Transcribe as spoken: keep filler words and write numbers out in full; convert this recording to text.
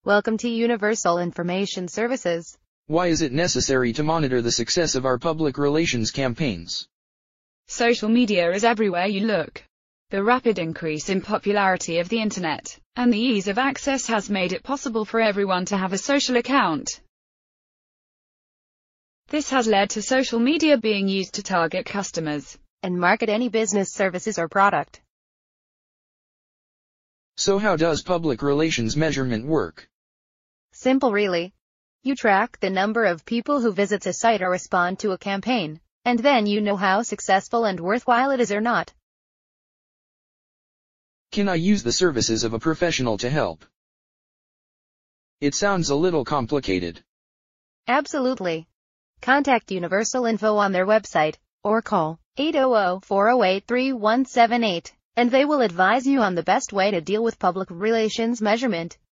Welcome to Universal Information Services. Why is it necessary to monitor the success of our public relations campaigns? Social media is everywhere you look. The rapid increase in popularity of the internet, and the ease of access has made it possible for everyone to have a social account. This has led to social media being used to target customers and market any business services or product. So how does public relations measurement work? Simple really. You track the number of people who visit a site or respond to a campaign, and then you know how successful and worthwhile it is or not. Can I use the services of a professional to help? It sounds a little complicated. Absolutely. Contact Universal Info on their website, or call eight hundred, four oh eight, three one seven eight, and they will advise you on the best way to deal with public relations measurement.